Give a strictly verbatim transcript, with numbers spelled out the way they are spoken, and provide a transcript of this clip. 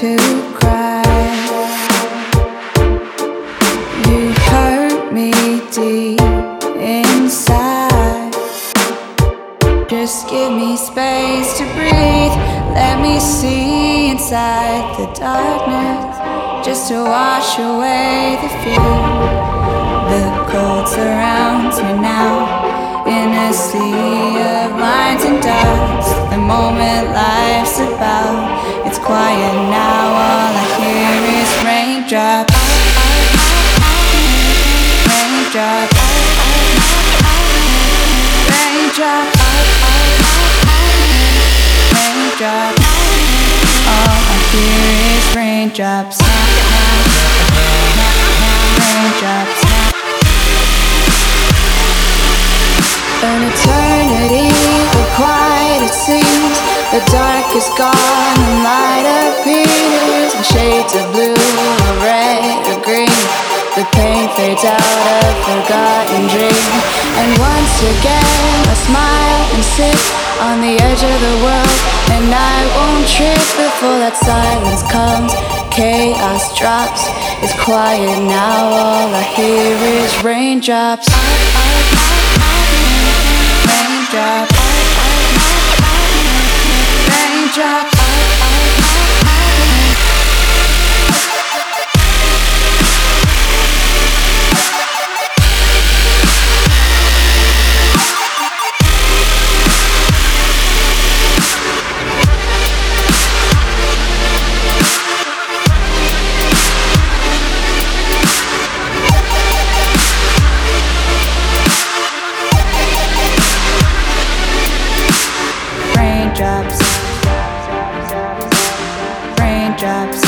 to cry. You hurt me deep inside. Just give me space to breathe. Let me see inside the darkness, just to wash away the fear. The cold surrounds me now, in a sea of lines and dots. The moment life's about, it's quiet now. All I hear is raindrops, raindrops, raindrops, raindrops. All I hear is raindrops, raindrops. An eternity, but quiet it seems. The dark is gone and light appears in shades of blue or red or green. The pain fades out a forgotten dream. And once again I smile and sit on the edge of the world, and I won't trip before that silence comes. Chaos drops, it's quiet now. All I hear is raindrops, raindrops, raindrops. Raindrops, raindrops.